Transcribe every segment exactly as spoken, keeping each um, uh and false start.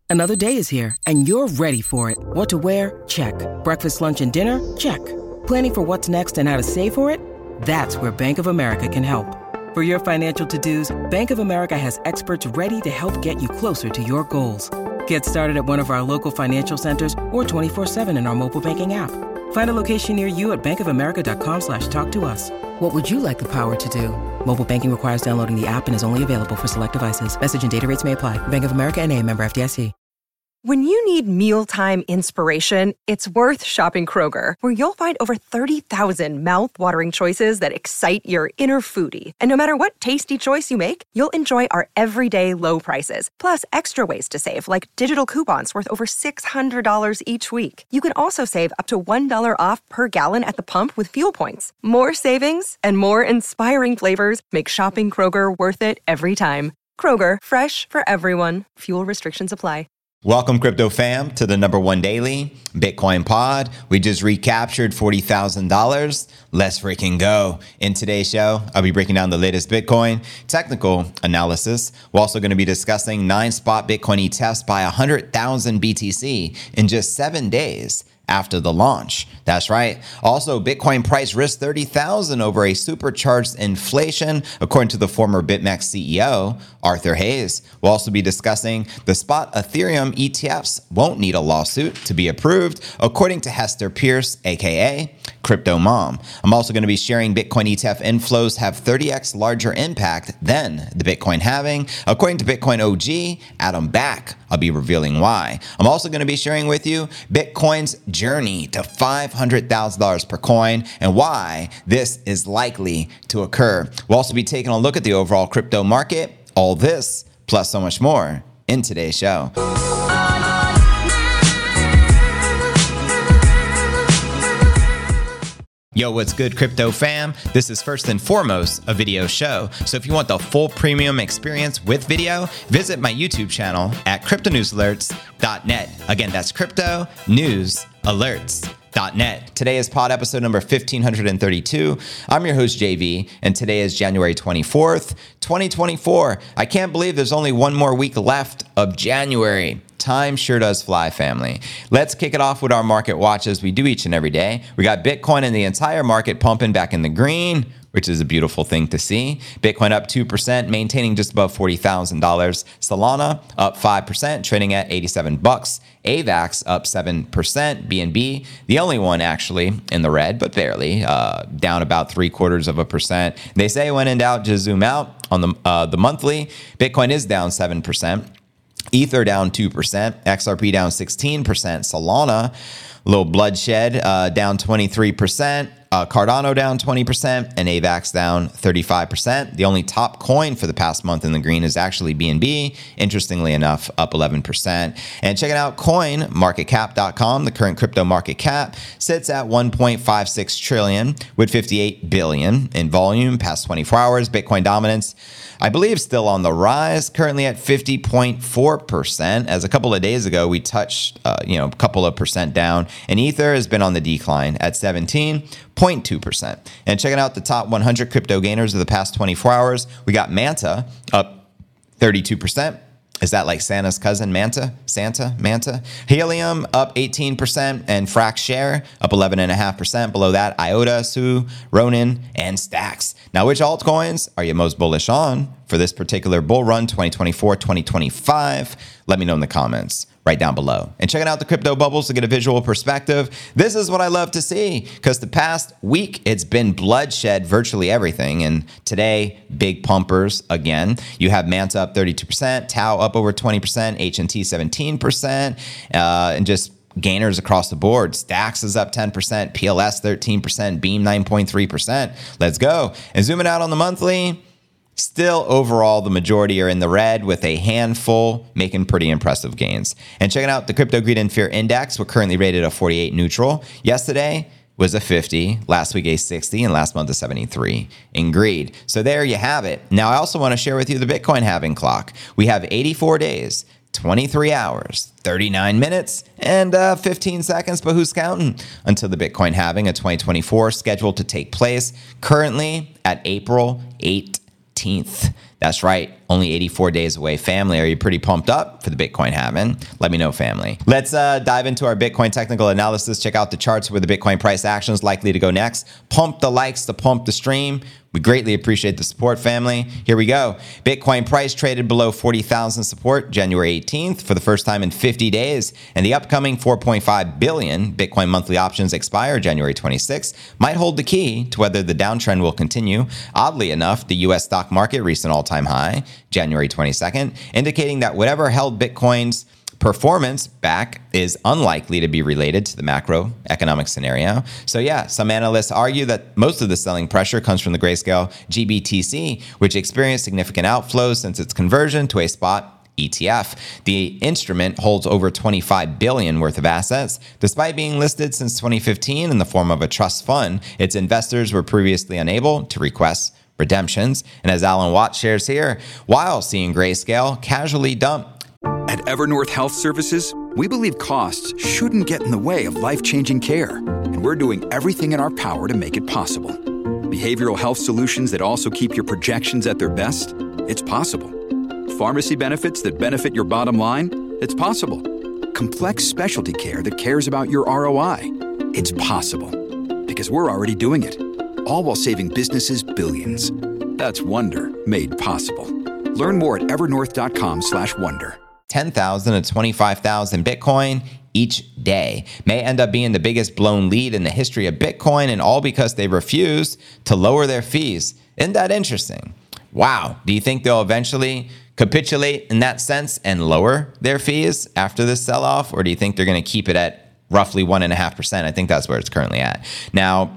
Another day is here, and you're ready for it. What to wear? Check. Breakfast, lunch, and dinner? Check. Planning for what's next and how to save for it? That's where Bank of America can help. For your financial to-dos, Bank of America has experts ready to help get you closer to your goals. Get started at one of our local financial centers or twenty-four seven in our mobile banking app. Find a location near you at bankofamerica.com slash talk to us. What would you like the power to do? Mobile banking requires downloading the app and is only available for select devices. Message and data rates may apply. Bank of America N A, member F D I C. When you need mealtime inspiration, it's worth shopping Kroger, where you'll find over thirty thousand mouth-watering choices that excite your inner foodie. And no matter what tasty choice you make, you'll enjoy our everyday low prices, plus extra ways to save, like digital coupons worth over six hundred dollars each week. You can also save up to one dollar off per gallon at the pump with fuel points. More savings and more inspiring flavors make shopping Kroger worth it every time. Kroger, fresh for everyone. Fuel restrictions apply. Welcome, Crypto Fam, to the number one daily Bitcoin pod. We just recaptured forty thousand dollars. Let's freaking go. In today's show, I'll be breaking down the latest Bitcoin technical analysis. We're also going to be discussing nine spot Bitcoin E T Fs by one hundred thousand B T C in just seven days after the launch. That's right. Also, Bitcoin price risked thirty thousand over a supercharged inflation, according to the former BitMEX C E O, Arthur Hayes. We'll also be discussing the spot Ethereum E T Fs won't need a lawsuit to be approved, according to Hester Pierce, aka Crypto Mom. I'm also going to be sharing Bitcoin E T F inflows have thirty x larger impact than the Bitcoin halving, according to Bitcoin O G, Adam Back. I'll be revealing why. I'm also going to be sharing with you Bitcoin's journey to five hundred thousand dollars per coin and why this is likely to occur. We'll also be taking a look at the overall crypto market, all this, plus so much more in today's show. Yo, what's good, Crypto Fam? This is first and foremost a video show. So if you want the full premium experience with video, visit my YouTube channel at crypto news alerts dot net. Again, that's crypto news alerts dot net. Today is pod episode number fifteen thirty-two. I'm your host, J V, and today is January twenty-fourth, twenty twenty-four. I can't believe there's only one more week left of January. Time sure does fly, family. Let's kick it off with our market watch as we do each and every day. We got Bitcoin and the entire market pumping back in the green, which is a beautiful thing to see. Bitcoin up two percent, maintaining just above forty thousand dollars. Solana up five percent, trading at eighty-seven bucks. A VAX up seven percent. B N B, the only one actually in the red, but barely, uh, down about three quarters of a percent. They say when in doubt, just zoom out. On the uh, the monthly, Bitcoin is down seven percent. Ether down two percent, X R P down sixteen percent, Solana, a little bloodshed, uh, down twenty-three percent, uh, Cardano down twenty percent, and A VAX down thirty-five percent. The only top coin for the past month in the green is actually B N B, interestingly enough, up eleven percent. And checking out coin market cap dot com, the current crypto market cap sits at one point five six trillion with fifty-eight billion in volume past twenty-four hours. Bitcoin dominance, I believe, still on the rise, currently at fifty point four percent. As a couple of days ago, we touched, uh, you know, a couple of percent down, and Ether has been on the decline at seventeen point two percent. And checking out the top one hundred crypto gainers of the past twenty-four hours, we got Manta up thirty-two percent. Is that like Santa's cousin, Manta? Santa? Manta? Helium up eighteen percent, and Frax Share up eleven point five percent. Below that, IOTA, S U, Ronin, and Stacks. Now, which altcoins are you most bullish on for this particular bull run, twenty twenty-four twenty twenty-five? Let me know in the comments right down below. And checking out the crypto bubbles to get a visual perspective. This is what I love to see, because the past week it's been bloodshed, virtually everything. And today, big pumpers again. You have Manta up thirty-two percent, Tau up over twenty percent, H N T seventeen percent, uh, and just gainers across the board. Stacks is up ten percent, P L S thirteen percent, Beam nine point three percent. Let's go. And zooming out on the monthly, still, overall, the majority are in the red, with a handful making pretty impressive gains. And checking out the Crypto Greed and Fear Index, we're currently rated a forty-eight neutral. Yesterday was a fifty, last week a sixty, and last month a seventy-three in greed. So there you have it. Now, I also want to share with you the Bitcoin halving clock. We have eighty-four days, twenty-three hours, thirty-nine minutes, and uh, fifteen seconds, but who's counting, until the Bitcoin halving of twenty twenty-four, scheduled to take place currently at April eighteenth. That's right, only eighty-four days away. Family, are you pretty pumped up for the Bitcoin halving? Let me know, family. Let's uh, dive into our Bitcoin technical analysis. Check out the charts where the Bitcoin price action is likely to go next. Pump the likes to pump the stream. We greatly appreciate the support, family. Here we go. Bitcoin price traded below forty thousand support January eighteenth for the first time in fifty days. And the upcoming four point five billion Bitcoin monthly options expire January twenty-sixth might hold the key to whether the downtrend will continue. Oddly enough, the U S stock market reached an all-time high January twenty-second, indicating that whatever held Bitcoin's performance back is unlikely to be related to the macroeconomic scenario. So yeah, some analysts argue that most of the selling pressure comes from the Grayscale G B T C, which experienced significant outflows since its conversion to a spot E T F. The instrument holds over twenty-five billion dollars worth of assets. Despite being listed since twenty fifteen in the form of a trust fund, its investors were previously unable to request redemptions. And as Alan Watts shares here, while seeing Grayscale casually dump At Evernorth Health Services, we believe costs shouldn't get in the way of life-changing care, and we're doing everything in our power to make it possible. Behavioral health solutions that also keep your projections at their best? It's possible. Pharmacy benefits that benefit your bottom line? It's possible. Complex specialty care that cares about your R O I? It's possible. Because we're already doing it. All while saving businesses billions. That's Wonder made possible. Learn more at evernorth.com slash wonder. ten thousand to twenty-five thousand Bitcoin each day may end up being the biggest blown lead in the history of Bitcoin, and all because they refused to lower their fees. Isn't that interesting? Wow. Do you think they'll eventually capitulate in that sense and lower their fees after this sell-off? Or do you think they're going to keep it at roughly one point five percent? I think that's where it's currently at. Now,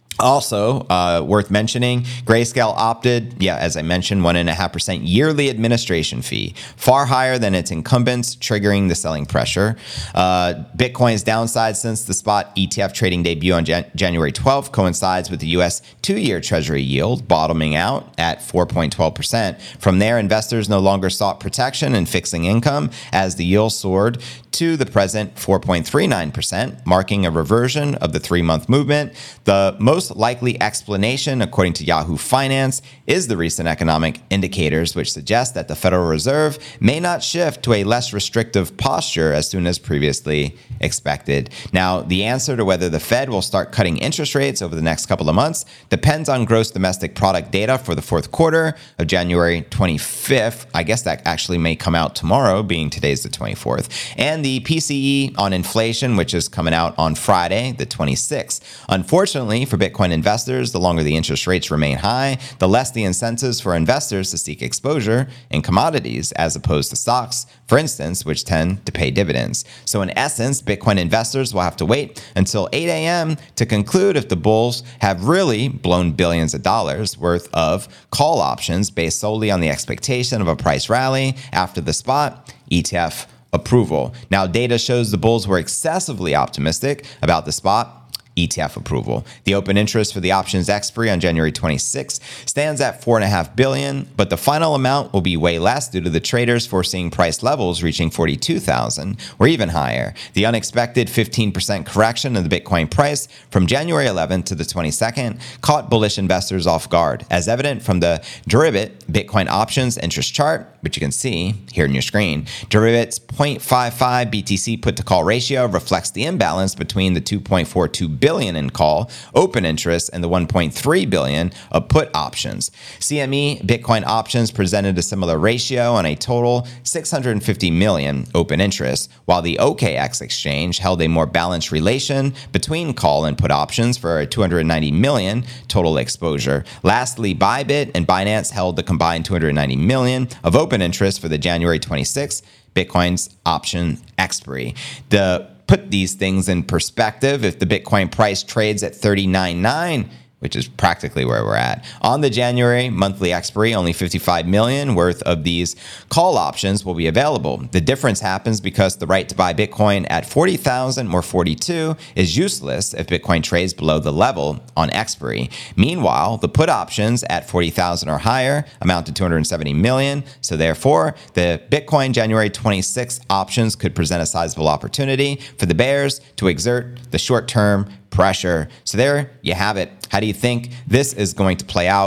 also, uh, worth mentioning, Grayscale opted, yeah, as I mentioned, one point five percent yearly administration fee, far higher than its incumbents, triggering the selling pressure. Uh, Bitcoin's downside since the spot E T F trading debut on Jan- January twelfth coincides with the U S two-year Treasury yield bottoming out at four point one two percent. From there, investors no longer sought protection and fixing income as the yield soared to the present four point three nine percent, marking a reversion of the three-month movement. The most likely explanation, according to Yahoo Finance, is the recent economic indicators, which suggest that the Federal Reserve may not shift to a less restrictive posture as soon as previously expected. Now, the answer to whether the Fed will start cutting interest rates over the next couple of months depends on gross domestic product data for the fourth quarter of January twenty-fifth. I guess that actually may come out tomorrow, being today's the twenty-fourth. And the P C E on inflation, which is coming out on Friday, the twenty-sixth. Unfortunately, for Bitcoin investors, the longer the interest rates remain high, the less the incentives for investors to seek exposure in commodities as opposed to stocks, for instance, which tend to pay dividends. So in essence, Bitcoin investors will have to wait until eight a.m. to conclude if the bulls have really blown billions of dollars worth of call options based solely on the expectation of a price rally after the spot E T F approval. Now, data shows the bulls were excessively optimistic about the spot E T F approval. The open interest for the options expiry on January twenty-sixth stands at four point five billion dollars, but the final amount will be way less due to the traders foreseeing price levels reaching forty-two thousand dollars or even higher. The unexpected fifteen percent correction in the Bitcoin price from January eleventh to the twenty-second caught bullish investors off guard, as evident from the Deribit Bitcoin options interest chart, which you can see here on your screen. Deribit's zero point five five B T C put to call ratio reflects the imbalance between the two point four two billion in call open interest and the one point three billion of put options. C M E Bitcoin options presented a similar ratio on a total six hundred fifty million open interest, while the O K X exchange held a more balanced relation between call and put options for a two hundred ninety million total exposure. Lastly, Bybit and Binance held the combined two hundred ninety million of open interest for the January twenty-sixth Bitcoin's option expiry. The put these things in perspective, if the Bitcoin price trades at thirty-nine nine, which is practically where we're at, on the January monthly expiry, only fifty-five million worth of these call options will be available. The difference happens because the right to buy Bitcoin at forty thousand or forty-two is useless if Bitcoin trades below the level on expiry. Meanwhile, the put options at forty thousand or higher amount to two hundred seventy million. So therefore, the Bitcoin January twenty-sixth options could present a sizable opportunity for the bears to exert the short-term pressure. So there you have it. How do you think this is going to play out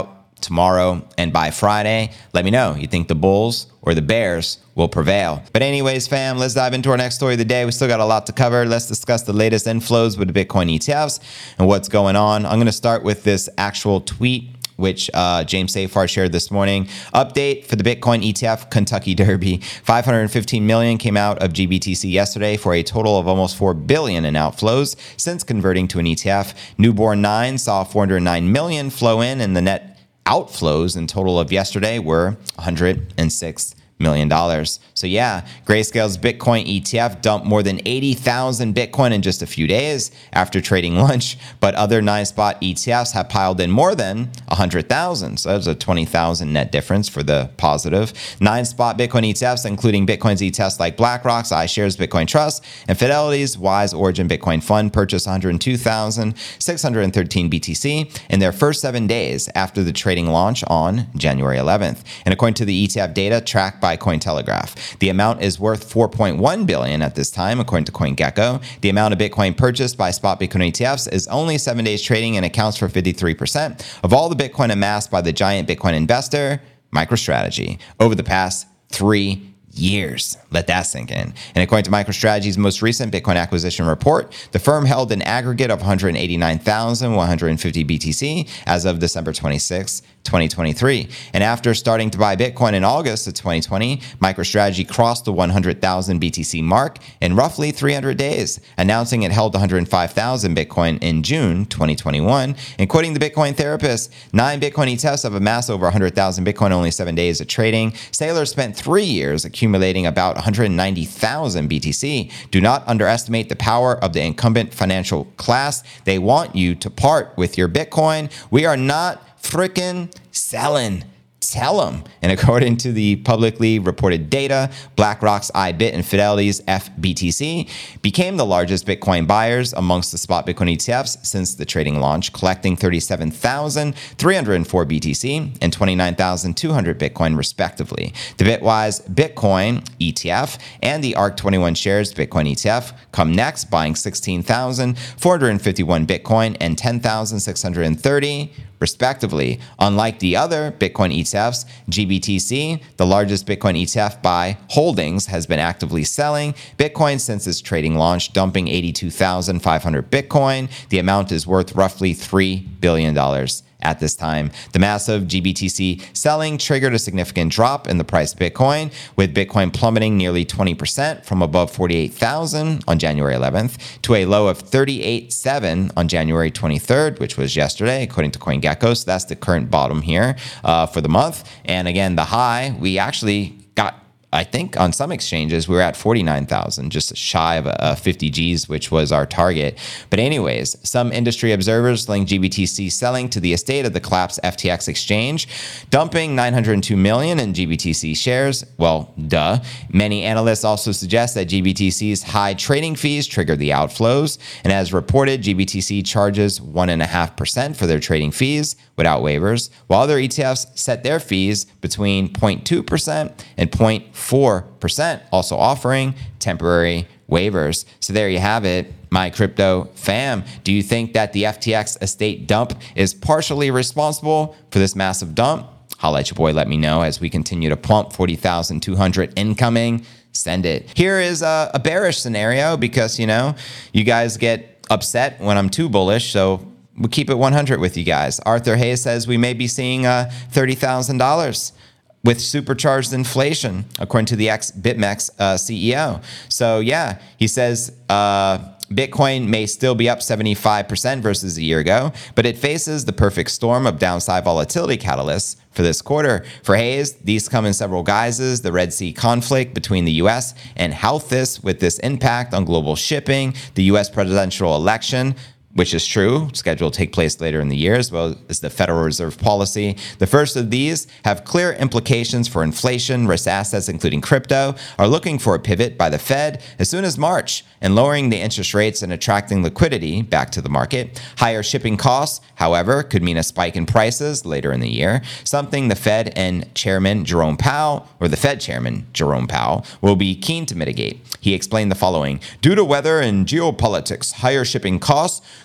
tomorrow and by Friday. Let me know. You think the bulls or the bears will prevail? But anyways, fam, let's dive into our next story of the day. We still got a lot to cover. Let's discuss the latest inflows with the Bitcoin E T Fs and what's going on. I'm going to start with this actual tweet which uh, James Safar shared this morning. Update for the Bitcoin E T F Kentucky Derby. five hundred fifteen million came out of G B T C yesterday for a total of almost four billion in outflows since converting to an E T F. Newborn nine saw four hundred nine million flow in, and the net outflows in total of yesterday were one hundred six million dollars. So yeah, Grayscale's Bitcoin E T F dumped more than eighty thousand Bitcoin in just a few days after trading lunch, but other nine spot E T Fs have piled in more than one hundred thousand. So that's a twenty thousand net difference for the positive. Nine spot Bitcoin E T Fs, including Bitcoin's E T Fs like BlackRock's iShares Bitcoin Trust and Fidelity's Wise Origin Bitcoin Fund, purchased one hundred two thousand six hundred thirteen B T C in their first seven days after the trading launch on January eleventh. And according to the E T F data tracked by Cointelegraph, the amount is worth four point one billion dollars at this time, according to CoinGecko. The amount of Bitcoin purchased by spot Bitcoin E T Fs is only seven days trading and accounts for fifty-three percent of all the Bitcoin amassed by the giant Bitcoin investor, MicroStrategy, over the past three years. Let that sink in. And according to MicroStrategy's most recent Bitcoin acquisition report, the firm held an aggregate of one hundred eighty-nine thousand one hundred fifty B T C as of December twenty-sixth, twenty twenty-three. And after starting to buy Bitcoin in August of twenty twenty, MicroStrategy crossed the one hundred thousand B T C mark in roughly three hundred days, announcing it held one hundred five thousand Bitcoin in June twenty twenty-one. And quoting the Bitcoin Therapist, nine Bitcoin E T Fs have amassed over one hundred thousand Bitcoin in only seven days of trading. Saylor spent three years accumulating about one hundred ninety thousand B T C. Do not underestimate the power of the incumbent financial class. They want you to part with your Bitcoin. We are not frickin' selling. Tell them. And according to the publicly reported data, BlackRock's I B I T and Fidelity's F B T C became the largest Bitcoin buyers amongst the spot Bitcoin E T Fs since the trading launch, collecting thirty-seven thousand three hundred four B T C and twenty-nine thousand two hundred Bitcoin respectively. The Bitwise Bitcoin E T F and the A R K twenty-one shares Bitcoin E T F come next, buying sixteen thousand four hundred fifty-one Bitcoin and ten thousand six hundred thirty respectively. Unlike the other Bitcoin E T Fs, G B T C, the largest Bitcoin E T F by holdings, has been actively selling Bitcoin since its trading launch, dumping eighty-two thousand five hundred Bitcoin. The amount is worth roughly three billion dollars. At this time, the massive G B T C selling triggered a significant drop in the price of Bitcoin, with Bitcoin plummeting nearly twenty percent from above forty-eight thousand on January eleventh to a low of thirty-eight thousand seven hundred on January twenty-third, which was yesterday, according to CoinGecko. So that's the current bottom here uh, for the month. And again, the high, we actually got, I think on some exchanges, we were at forty-nine thousand, just shy of a fifty G's, which was our target. But anyways, some industry observers link G B T C selling to the estate of the collapsed F T X exchange, dumping nine hundred two million in G B T C shares. Well, duh. Many analysts also suggest that G B T C's high trading fees triggered the outflows. And as reported, G B T C charges one point five percent for their trading fees without waivers, while other E T Fs set their fees between zero point two percent and zero point four percent, also offering temporary waivers. So there you have it, my crypto fam. Do you think that the F T X estate dump is partially responsible for this massive dump? Holla at your boy, let me know as we continue to pump. Forty thousand two hundred incoming. Send it. Here is a, a bearish scenario because, you know, you guys get upset when I'm too bullish. So we'll keep it one hundred with you guys. Arthur Hayes says we may be seeing uh, thirty thousand dollars with supercharged inflation, according to the ex-BitMEX uh, C E O. So yeah, he says uh, Bitcoin may still be up seventy-five percent versus a year ago, but it faces the perfect storm of downside volatility catalysts for this quarter. For Hayes, these come in several guises: the Red Sea conflict between the U S and Houthis with this impact on global shipping, the U S presidential election, which is true, scheduled to take place later in the year, as well as the Federal Reserve policy. The first of these have clear implications for inflation. Risk assets, including crypto, are looking for a pivot by the Fed as soon as March and lowering the interest rates and attracting liquidity back to the market. Higher shipping costs, however, could mean a spike in prices later in the year, something the Fed and Chairman Jerome Powell, or the Fed Chairman Jerome Powell, will be keen to mitigate. He explained the following: due to weather and geopolitics, higher shipping costs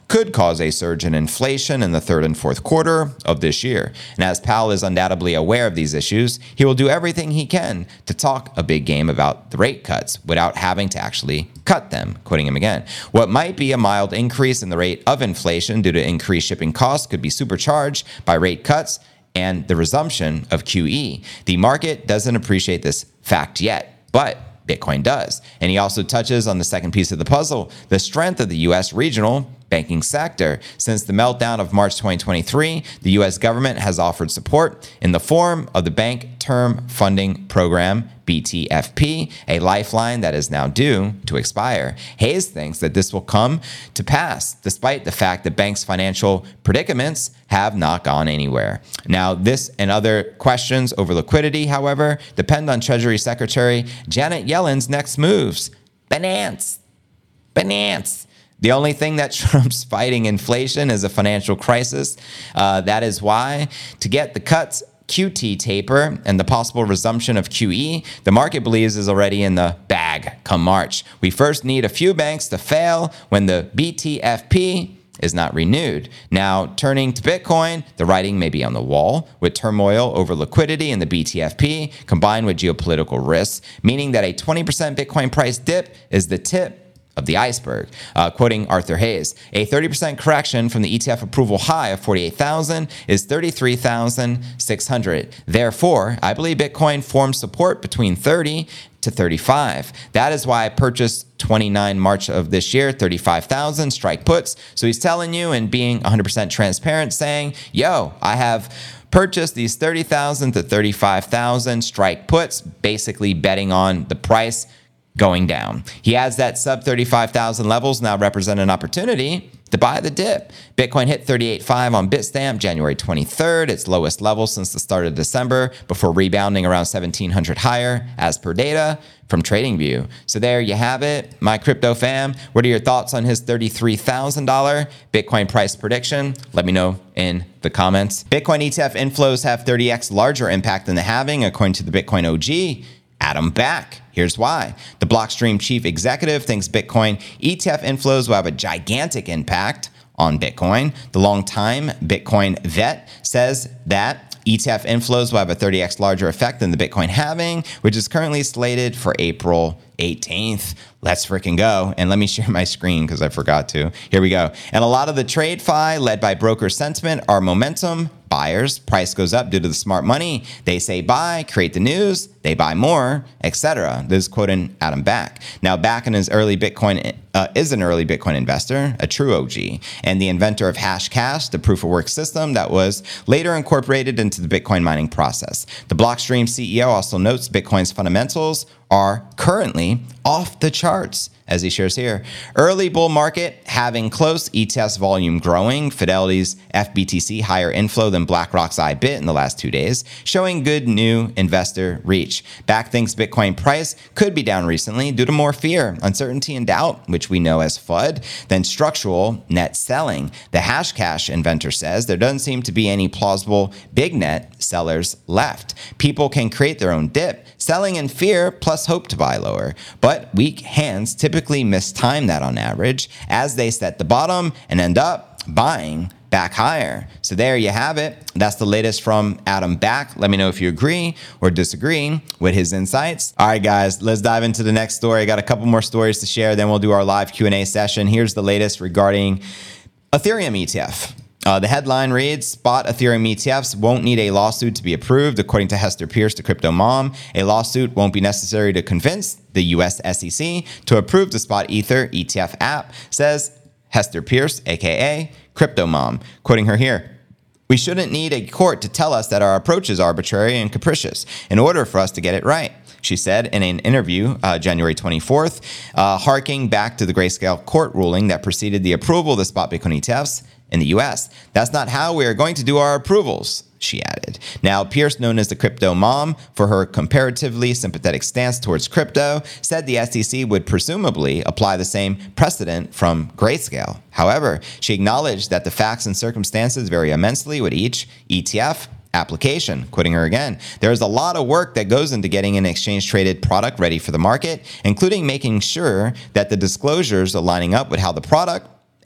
could cause a surge in inflation in the third and fourth quarter of this year. And as Powell is undoubtedly aware of these issues, he will do everything he can to talk a big game about the rate cuts without having to actually cut them, quoting him again. What might be a mild increase in the rate of inflation due to increased shipping costs could be supercharged by rate cuts and the resumption of Q E. The market doesn't appreciate this fact yet, but Bitcoin does. And he also touches on the second piece of the puzzle, the strength of the U S regional banking sector. Since the meltdown of March twenty twenty-three, the U S government has offered support in the form of the Bank Term Funding Program, B T F P, a lifeline that is now due to expire. Hayes thinks that this will come to pass, despite the fact that banks' financial predicaments have not gone anywhere. Now, this and other questions over liquidity, however, depend on Treasury Secretary Janet Yellen's next moves. Binance. Binance. The only thing that trumps fighting inflation is a financial crisis. Uh, that is why, to get the cuts Q T taper and the possible resumption of Q E, the market believes is already in the bag come March. We first need a few banks to fail when the B T F P is not renewed. Now, turning to Bitcoin, the writing may be on the wall, with turmoil over liquidity in the B T F P combined with geopolitical risks, meaning that a twenty percent Bitcoin price dip is the tip of the iceberg. Uh, quoting Arthur Hayes, a thirty percent correction from the E T F approval high of forty-eight thousand is thirty-three thousand six hundred. Therefore, I believe Bitcoin forms support between thirty to thirty-five. That is why I purchased twenty-nine March of this year, thirty-five thousand strike puts. So he's telling you and being one hundred percent transparent, saying, yo, I have purchased these thirty thousand to thirty-five thousand strike puts, basically betting on the price going down. He adds that sub thirty-five thousand levels now represent an opportunity to buy the dip. Bitcoin hit thirty-eight point five on Bitstamp January twenty-third, its lowest level since the start of December, before rebounding around seventeen hundred higher as per data from TradingView. So there you have it, my crypto fam. What are your thoughts on his thirty-three thousand dollars Bitcoin price prediction? Let me know in the comments. Bitcoin E T F inflows have thirty x larger impact than the halving, according to the Bitcoin O G, Adam Back. Here's why. The Blockstream chief executive thinks Bitcoin E T F inflows will have a gigantic impact on Bitcoin. The longtime Bitcoin vet says that E T F inflows will have a thirty x larger effect than the Bitcoin halving, which is currently slated for April eighteenth. Let's freaking go. And let me share my screen because I forgot to. Here we go. And a lot of the TradeFi led by broker sentiment are momentum buyers. Price goes up due to the smart money. They say buy, create the news, they buy more, et cetera. This is quoting Adam Back. Now, Back in his early Bitcoin uh, is an early Bitcoin investor, a true O G, and the inventor of Hashcash, the proof of work system that was later incorporated into the Bitcoin mining process. The Blockstream C E O also notes Bitcoin's fundamentals are currently off the charts, as he shares here. Early bull market having close, E T F's volume growing, Fidelity's F B T C higher inflow than BlackRock's I B I T in the last two days, showing good new investor reach. Back thinks Bitcoin price could be down recently due to more fear, uncertainty, and doubt, which we know as F U D, than structural net selling. The Hashcash inventor says there doesn't seem to be any plausible big net sellers left. People can create their own dip, selling in fear plus hope to buy lower. But weak hands typically mistime that on average as they set the bottom and end up buying back higher. So there you have it. That's the latest from Adam Back. Let me know if you agree or disagree with his insights. All right, guys, let's dive into the next story. I got a couple more stories to share, then we'll do our live Q and A session. Here's the latest regarding Ethereum E T F. Uh, the headline reads, Spot Ethereum E T Fs won't need a lawsuit to be approved, according to Hester Pierce, the crypto mom. A lawsuit won't be necessary to convince the U S S E C to approve the Spot Ether E T F app, says Hester Pierce, a k a. Crypto Mom. Quoting her here, we shouldn't need a court to tell us that our approach is arbitrary and capricious in order for us to get it right, she said in an interview uh, January twenty-fourth, uh, harking back to the Grayscale court ruling that preceded the approval of the Spot Bitcoin E T Fs in the U S. That's not how we are going to do our approvals, she added. Now, Pierce, known as the crypto mom for her comparatively sympathetic stance towards crypto, said the S E C would presumably apply the same precedent from Grayscale. However, she acknowledged that the facts and circumstances vary immensely with each E T F application. Quoting her again, there's a lot of work that goes into getting an exchange-traded product ready for the market, including making sure that the disclosures are lining up with how the product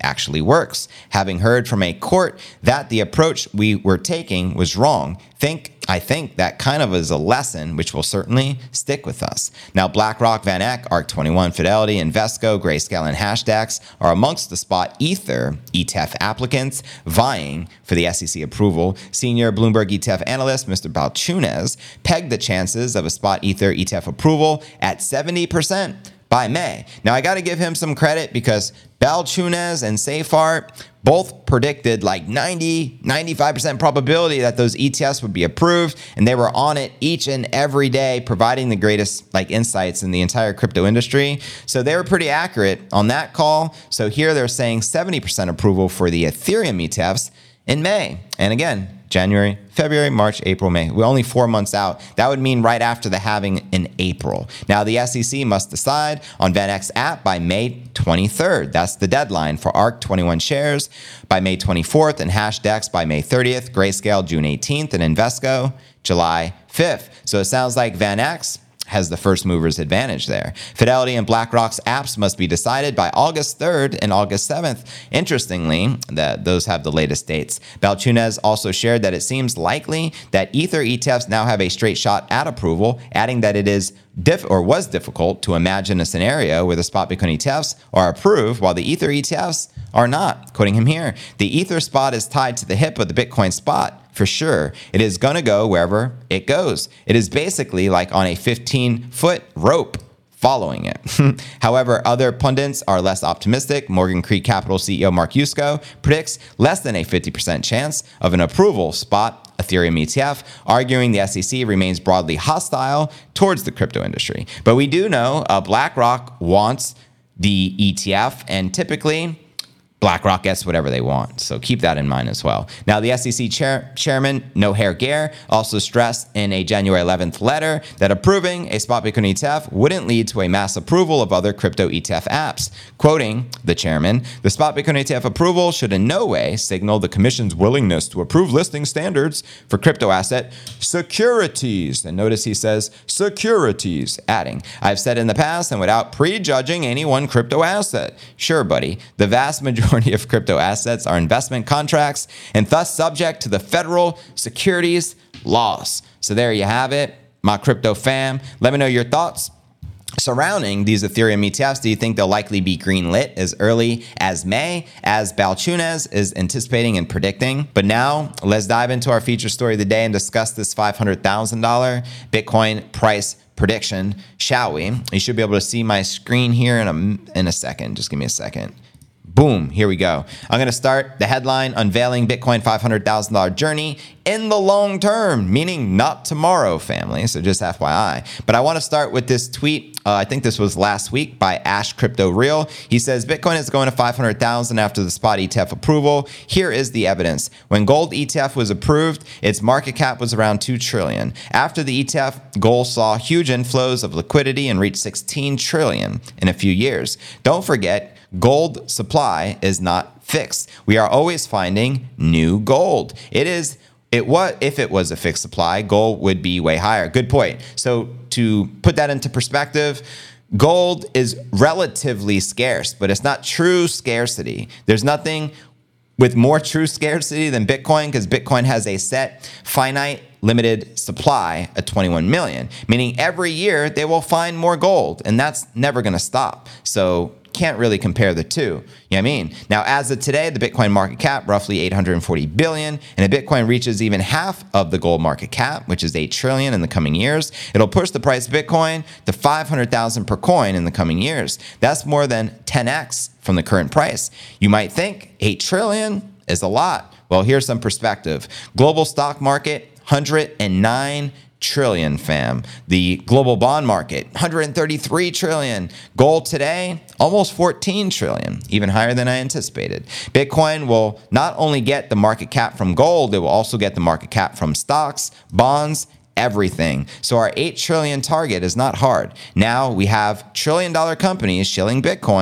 actually works, having heard from a court that the approach we were taking was wrong. Think I think that kind of is a lesson which will certainly stick with us. Now, BlackRock, Van Eck, ARK twenty-one, Fidelity, Invesco, Grayscale, and Hashdex are amongst the spot Ether E T F applicants vying for the S E C approval. Senior Bloomberg E T F analyst Mister Balchunas pegged the chances of a spot Ether E T F approval at seventy percent by May. Now, I got to give him some credit because Balchunas and Seyfarth both predicted like ninety, ninety-five percent probability that those E T Fs would be approved, and they were on it each and every day, providing the greatest like insights in the entire crypto industry. So they were pretty accurate on that call. So here they're saying seventy percent approval for the Ethereum E T Fs in May. And again, January, February, March, April, May. We're only four months out. That would mean right after the halving in April. Now, the S E C must decide on Van Eck's app by May twenty-third. That's the deadline for ARK twenty-one shares by May twenty-fourth, and Hashdex by May thirtieth, Grayscale June eighteenth, and Invesco July fifth. So it sounds like Van Eck's has the first mover's advantage there. Fidelity and BlackRock's apps must be decided by August third and August seventh. Interestingly, that those have the latest dates. Balchunas also shared that it seems likely that Ether E T Fs now have a straight shot at approval, adding that it is diff or was difficult to imagine a scenario where the spot Bitcoin E T Fs are approved while the Ether E T Fs are not. Quoting him here, the Ether spot is tied to the hip of the Bitcoin spot. For sure, it is going to go wherever it goes. It is basically like on a fifteen-foot rope following it. However, other pundits are less optimistic. Morgan Creek Capital C E O Mark Yusko predicts less than a fifty percent chance of an approval spot Ethereum E T F, arguing the S E C remains broadly hostile towards the crypto industry. But we do know uh, BlackRock wants the E T F, and typically BlackRock gets whatever they want. So keep that in mind as well. Now, the S E C chair, chairman, Noher Ger, also stressed in a January eleventh letter that approving a spot Bitcoin E T F wouldn't lead to a mass approval of other crypto E T F apps. Quoting the chairman, the spot Bitcoin E T F approval should in no way signal the commission's willingness to approve listing standards for crypto asset securities. And notice he says securities, adding, I've said in the past and without prejudging any one crypto asset. Sure, buddy, the vast majority of crypto assets are investment contracts and thus subject to the federal securities laws. So there you have it, my crypto fam. Let me know your thoughts surrounding these Ethereum E T Fs. Do you think they'll likely be greenlit as early as May, as Balchunas is anticipating and predicting? But now let's dive into our feature story of the day and discuss this five hundred thousand dollars Bitcoin price prediction, shall we? You should be able to see my screen here in a, in a second. Just give me a second. Boom, here we go. I'm going to start the headline, unveiling Bitcoin five hundred thousand dollars journey in the long term, meaning not tomorrow, family. So just F Y I. But I want to start with this tweet. Uh, I think this was last week by Ash Crypto Real. He says, Bitcoin is going to five hundred thousand after the spot E T F approval. Here is the evidence. When gold E T F was approved, its market cap was around two trillion dollars. After the E T F, gold saw huge inflows of liquidity and reached sixteen trillion dollars in a few years. Don't forget, gold supply is not fixed. We are always finding new gold. It is, it was, if it was a fixed supply, gold would be way higher. Good point. So to put that into perspective, gold is relatively scarce, but it's not true scarcity. There's nothing with more true scarcity than Bitcoin, because Bitcoin has a set finite limited supply at twenty-one million, meaning every year they will find more gold, and that's never going to stop. So can't really compare the two. You know what I mean? Now, as of today, the Bitcoin market cap, roughly eight hundred forty billion dollars, and if Bitcoin reaches even half of the gold market cap, which is eight trillion dollars in the coming years, it'll push the price of Bitcoin to five hundred thousand dollars per coin in the coming years. That's more than ten x from the current price. You might think eight trillion dollars is a lot. Well, here's some perspective. Global stock market, one hundred nine trillion, fam. The global bond market, one hundred thirty-three trillion. Gold today, almost fourteen trillion, even higher than I anticipated. Bitcoin will not only get the market cap from gold, it will also get the market cap from stocks, bonds, everything. So our eight trillion target is not hard. Now we have trillion dollar companies shilling Bitcoin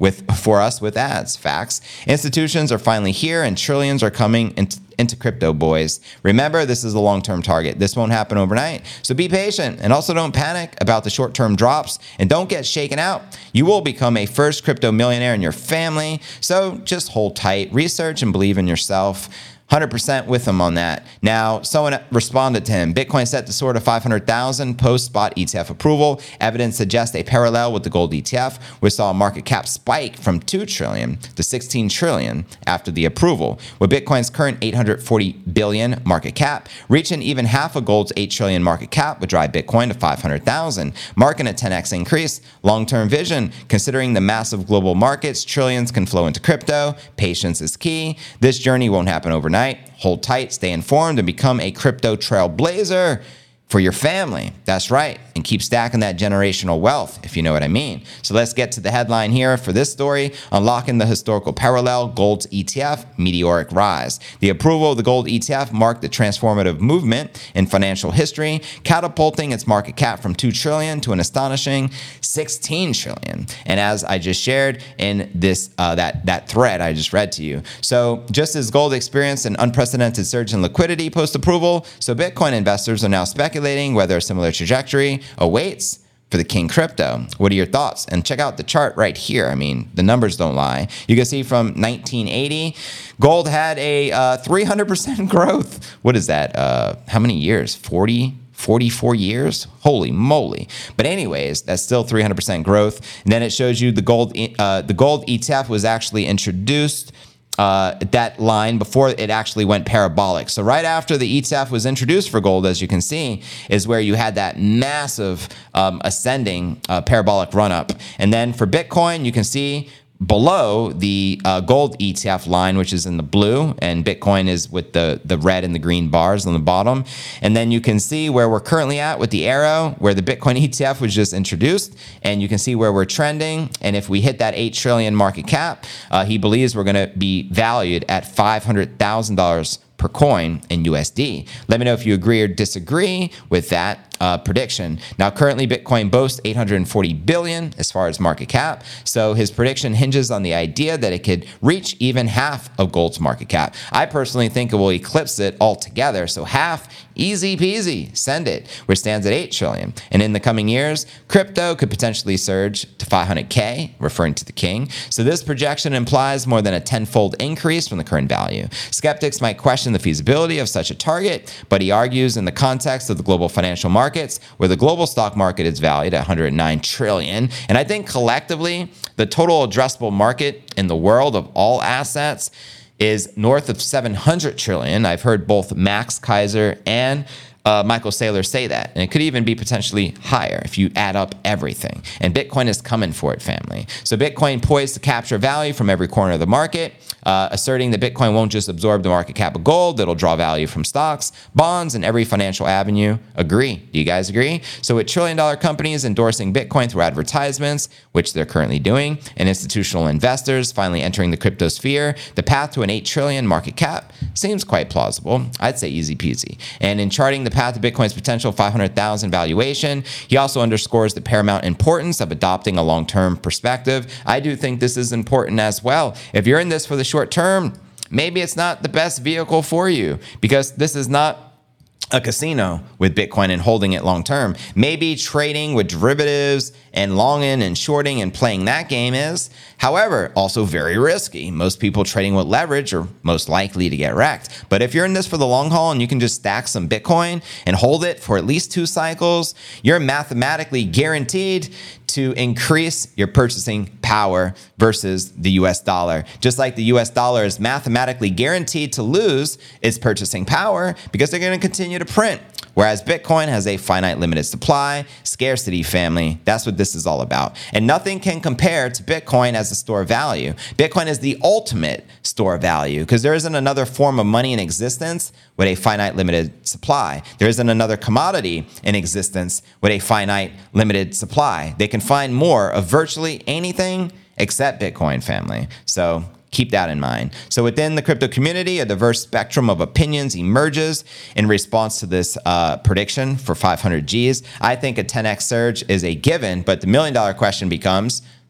with for us with ads. Facts. Institutions are finally here and trillions are coming into into crypto, boys. Remember, this is a long-term target. This won't happen overnight. So be patient and also don't panic about the short-term drops and don't get shaken out. You will become a first crypto millionaire in your family. So just hold tight, research and believe in yourself. one hundred percent with him on that. Now, someone responded to him. Bitcoin set to soar to five hundred thousand post-spot E T F approval. Evidence suggests a parallel with the gold E T F, which saw a market cap spike from two trillion dollars to sixteen trillion dollars after the approval. With Bitcoin's current eight hundred forty billion dollars market cap, reaching even half of gold's eight trillion dollars market cap would drive Bitcoin to five hundred thousand dollars, marking a ten x increase. Long-term vision, considering the massive global markets, trillions can flow into crypto. Patience is key. This journey won't happen overnight. Hold tight, stay informed, and become a crypto trailblazer for your family. That's right. And keep stacking that generational wealth, if you know what I mean. So let's get to the headline here for this story. Unlocking the historical parallel, gold's E T F, meteoric rise. The approval of the gold E T F marked a transformative movement in financial history, catapulting its market cap from two trillion dollars to an astonishing sixteen trillion dollars. And as I just shared in this uh, that, that thread I just read to you. So just as gold experienced an unprecedented surge in liquidity post-approval, so Bitcoin investors are now speculating whether a similar trajectory awaits for the king crypto. What are your thoughts? And check out the chart right here. I mean, the numbers don't lie. You can see from nineteen eighty, gold had a uh, three hundred percent growth. What is that? Uh, how many years? forty, forty-four years? Holy moly. But anyways, that's still three hundred percent growth. And then it shows you the gold, uh, the gold E T F was actually introduced Uh, that line before it actually went parabolic. So right after the E T F was introduced for gold, as you can see, is where you had that massive um, ascending uh, parabolic run up. And then for Bitcoin, you can see below the uh, gold E T F line, which is in the blue, and Bitcoin is with the, the red and the green bars on the bottom. And then you can see where we're currently at with the arrow, where the Bitcoin E T F was just introduced, and you can see where we're trending. And if we hit that eight trillion dollars market cap, uh, he believes we're going to be valued at five hundred thousand dollars per coin in U S D. Let me know if you agree or disagree with that uh, prediction. Now, currently, Bitcoin boasts eight hundred forty billion dollars as far as market cap. So his prediction hinges on the idea that it could reach even half of gold's market cap. I personally think it will eclipse it altogether. So half, easy peasy, send it, which stands at eight trillion dollars. And in the coming years, crypto could potentially surge to five hundred K, referring to the king. So this projection implies more than a tenfold increase from the current value. Skeptics might question the feasibility of such a target, but he argues in the context of the global financial markets, where the global stock market is valued at one hundred nine trillion dollars. And I think collectively, the total addressable market in the world of all assets is north of seven hundred trillion dollars. I've heard both Max Kaiser and Uh, Michael Saylor say that. And it could even be potentially higher if you add up everything. And Bitcoin is coming for it, family. So Bitcoin poised to capture value from every corner of the market, uh, asserting that Bitcoin won't just absorb the market cap of gold, it'll draw value from stocks, bonds, and every financial avenue. Agree. Do you guys agree? So with trillion dollar companies endorsing Bitcoin through advertisements, which they're currently doing, and institutional investors finally entering the crypto sphere, the path to an eight trillion dollars market cap seems quite plausible. I'd say easy peasy. And in charting the path to Bitcoin's potential five hundred thousand valuation, he also underscores the paramount importance of adopting a long-term perspective. I do think this is important as well. If you're in this for the short term, maybe it's not the best vehicle for you, because this is not a casino with Bitcoin and holding it long term. Maybe trading with derivatives and longing and shorting and playing that game is. However, also very risky. Most people trading with leverage are most likely to get wrecked. But if you're in this for the long haul and you can just stack some Bitcoin and hold it for at least two cycles, you're mathematically guaranteed to increase your purchasing power versus the U S dollar. Just like the U S dollar is mathematically guaranteed to lose its purchasing power because they're going to continue to print. Whereas Bitcoin has a finite limited supply, scarcity, family. That's what this is all about. And nothing can compare to Bitcoin as a store of value. Bitcoin is the ultimate store of value because there isn't another form of money in existence with a finite limited supply. There isn't another commodity in existence with a finite limited supply. They can find more of virtually anything except Bitcoin, family. So keep that in mind. So within the crypto community, a diverse spectrum of opinions emerges in response to this uh, prediction for five hundred G's. I think a ten x surge is a given, but the million dollar question becomes,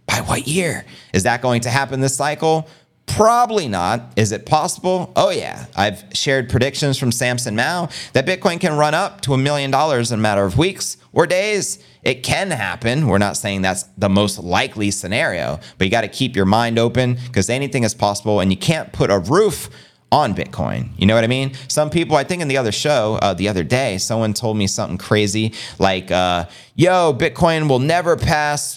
By what year? Is that going to happen this cycle? Probably not. Is it possible? Oh yeah. I've shared predictions from Samson Mow that Bitcoin can run up to a million dollars in a matter of weeks or days. It can happen. We're not saying that's the most likely scenario, but you got to keep your mind open because anything is possible and you can't put a roof on Bitcoin. You know what I mean? Some people, I think in the other show, uh, the other day, someone told me something crazy like, uh, yo, Bitcoin will never pass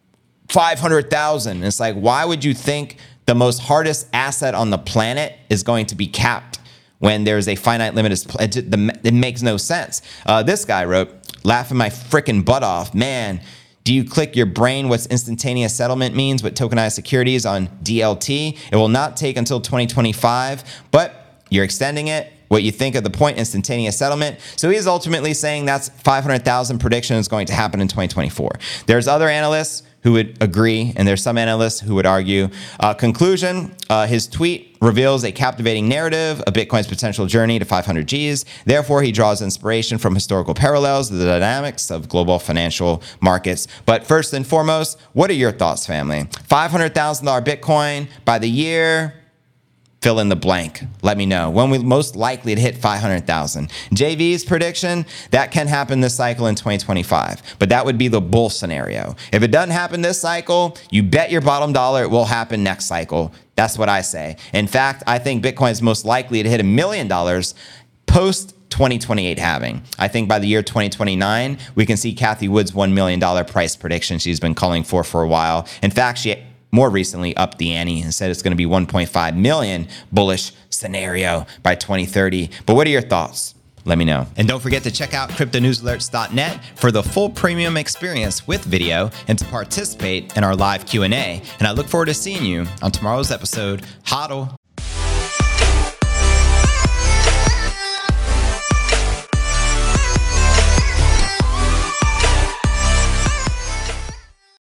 five hundred thousand. It's like, why would you think the most hardest asset on the planet is going to be capped when there's a finite limit? It makes no sense. Uh, this guy wrote, laughing my frickin' butt off, man, do you click your brain what's instantaneous settlement means with tokenized securities on D L T? It will not take until twenty twenty-five, but you're extending it. What you think of the point instantaneous settlement. So he's ultimately saying that's five hundred thousand prediction is going to happen in twenty twenty-four. There's other analysts who would agree, and there's some analysts who would argue. Uh, conclusion, uh, his tweet reveals a captivating narrative of Bitcoin's potential journey to five hundred G's. Therefore, he draws inspiration from historical parallels to the dynamics of global financial markets. But first and foremost, what are your thoughts, family? five hundred thousand dollars Bitcoin by the year, fill in the blank. Let me know. When we most likely to hit five hundred thousand. J V's prediction, that can happen this cycle in twenty twenty-five, but that would be the bull scenario. If it doesn't happen this cycle, you bet your bottom dollar it will happen next cycle. That's what I say. In fact, I think Bitcoin is most likely to hit a million dollars post twenty twenty-eight halving. I think by the year twenty twenty-nine, we can see Cathie Wood's one million dollars price prediction she's been calling for for a while. In fact, she more recently upped the ante and said it's going to be one point five million bullish scenario by twenty thirty. But what are your thoughts? Let me know. And don't forget to check out crypto news alerts dot net for the full premium experience with video and to participate in our live Q and A. And I look forward to seeing you on tomorrow's episode. Hodl.